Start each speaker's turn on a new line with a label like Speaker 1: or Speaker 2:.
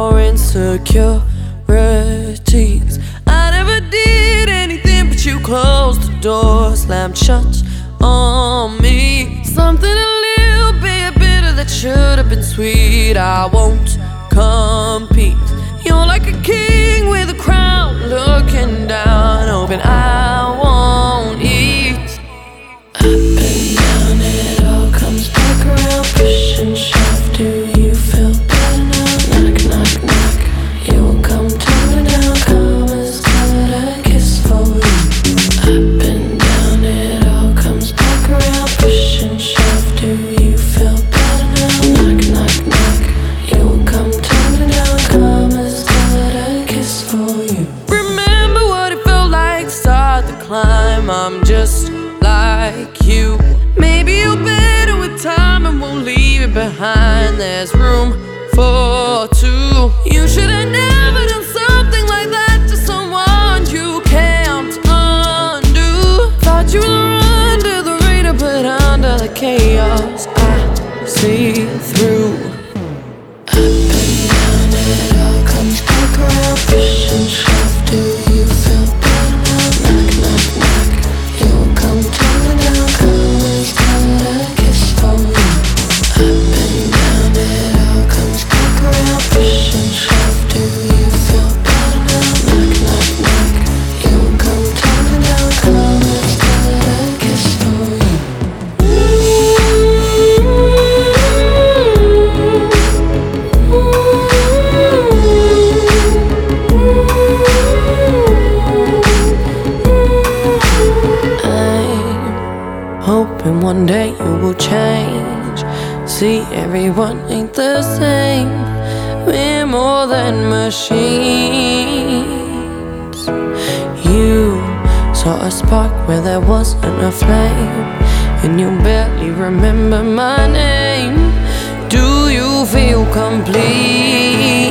Speaker 1: your insecurities. I never did anything but you closed the door, slammed shut on me. Something a little bit bitter that should have been sweet. I won't compete. You're like a king with a crown, looking down, hoping I won't eat. Up and down, it all comes back around, push and shove. Do you feel better now? Knock, knock, knock. You will come tumbling down, come as good a kiss for you. Up and down, it all comes back around, push and shove. Do you feel better now? Knock, knock, knock. You will come tumbling down, come as good a kiss for you. Remember what it felt like to start the climb. I'm just like you. Maybe you're better with time and we'll leave it behind. There's room for two. You should have never done something like that to someone you can't undo. Thought you were under the radar, but under the chaos I see through. Up and down, it all comes back around, push and shove. Do you feel better now? Knock, knock, knock. You will come tumbling down, come as good a kiss for you. Up and down, it all comes back around, push and shove. Do you feel better now? Knock, knock, knock. You will come tumbling down, come as good a kiss for you. Hoping one day you will change. See, everyone ain't the same. We're more than machines. You saw a spark where there wasn't a flame, and you barely remember my name. Do you feel complete?